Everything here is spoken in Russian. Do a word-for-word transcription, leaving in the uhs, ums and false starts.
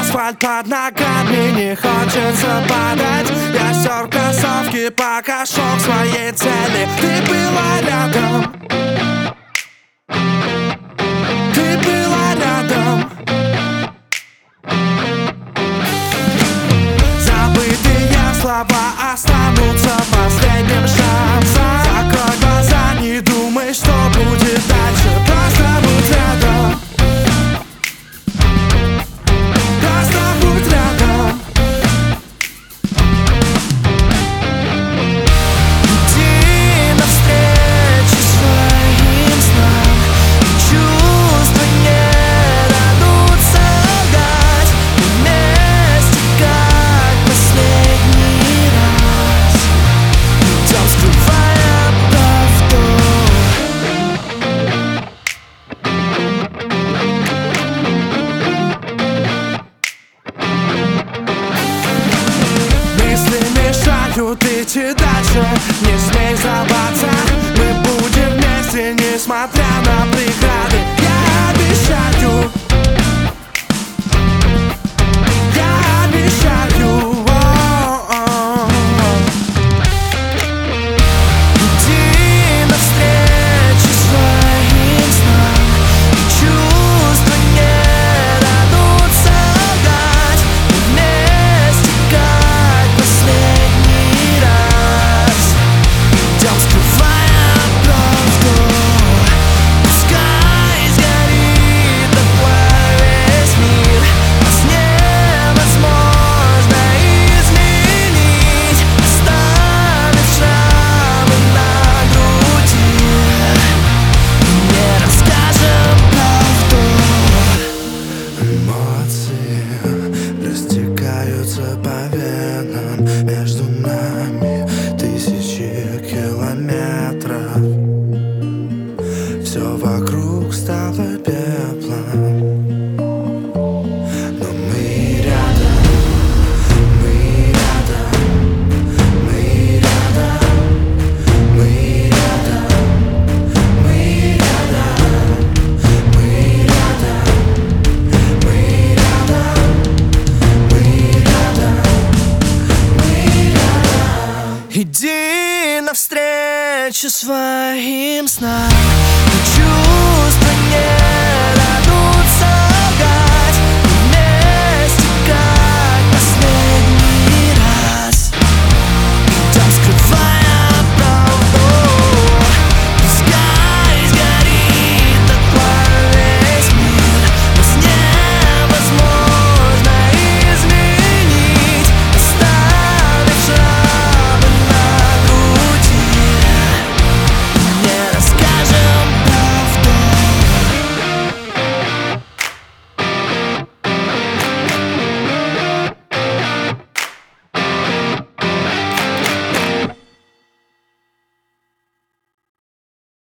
Асфальт под ногами, не хочется падать. Я стер кроссовки, пока шел к своей цели. Ты была рядом, ты была рядом. Забытые слова останутся последним шансом. Закрой глаза, не думай, что будет дальше. Просто будь рядом, просто будь рядом. Иди навстречу своим снам. Чувства не дадут солгать. Вместе, как последний раз, идем, скрывая правду. Мысли мешают идти дальше, не смей сдаваться. Мы будем вместе, несмотря на преграды. Я обещаю, я обещаю. О-о-о. Иди навстречу своим снам. Чувства не дадут солгать. Вместе, как последний раз, идем, скрывая правду. Пускай сгорит дотла весь мир. Нас невозможно изменить, оставив шрамы на груди. Не расскажем правду. Эмоции растекаются по венам. Между нами тысячи километров. Все вокруг стало пеплом, но мы рядом, мы рядом, мы рядом, мы рядом, мы рядом, мы рядом, мы рядом, мы рядом. Иди навстречу своим снам.